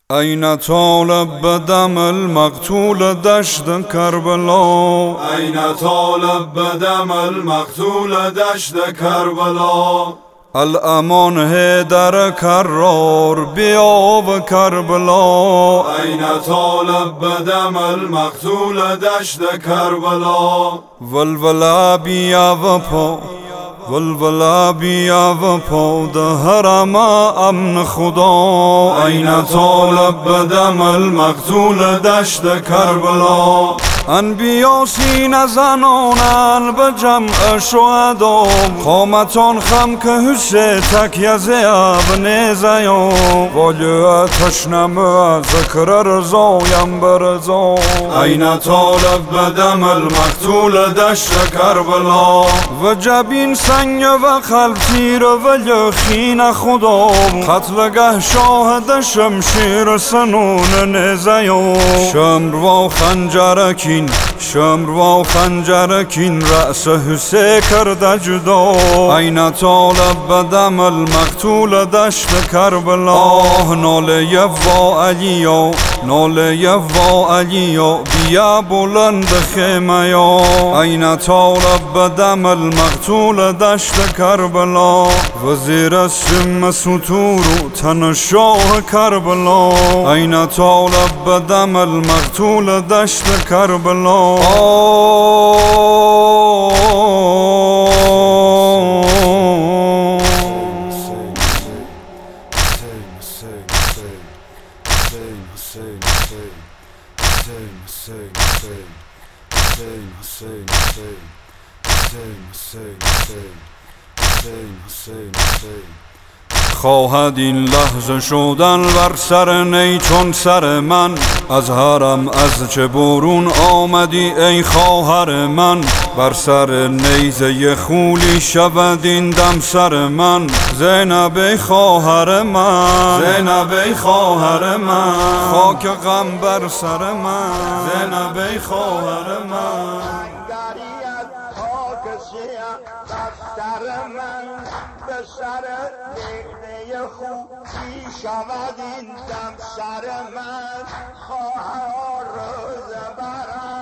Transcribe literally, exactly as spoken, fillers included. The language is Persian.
أين طالب بدم المقتول دشت كربلاء أين طالب بدم المقتول دشت كربلاء الأمان هيدر كرار بیا و کربلا أين طالب بدم المقتول دشت كربلاء ولولا بیا و پا ولولا بیا و پا ده حرم امن خدا أين طالب بدم المقتول دشت كربلاء انبیا سینه زنانن به جمع شهدا قامتان خم که حسه تکیه ابن زیان والیو تشنم ذکر رضایم برزا أين طالب بدم المقتول دشت كربلاء و جبین سنگ و قلب تیر و خین خدا قتلگه شاهد شمشیر سنون نزیان شمر و خنجر کین شمر و خنجر کین رأس حسه کرده جدا أين طالب بدم المقتول دشت کربلا آه ناله و علیا ناله و علیا بیا بلند خیمه یا أين طالب بدم المقتول دشت کربلا وزیر سم ستور تن شاه کربلا أين طالب بدم المقتول دشت کربلا خواهد این لحظه شدن بر سر نی چون سر من از حرم از چه برون آمدی ای خواهر من بر سر نیزه خولی شود این دم سر من زینب خواهر من زینب خواهر من خاک غم بر سر من زینب خواهر من به سر دیده خوبی شود این دم سر من خواهر روز برم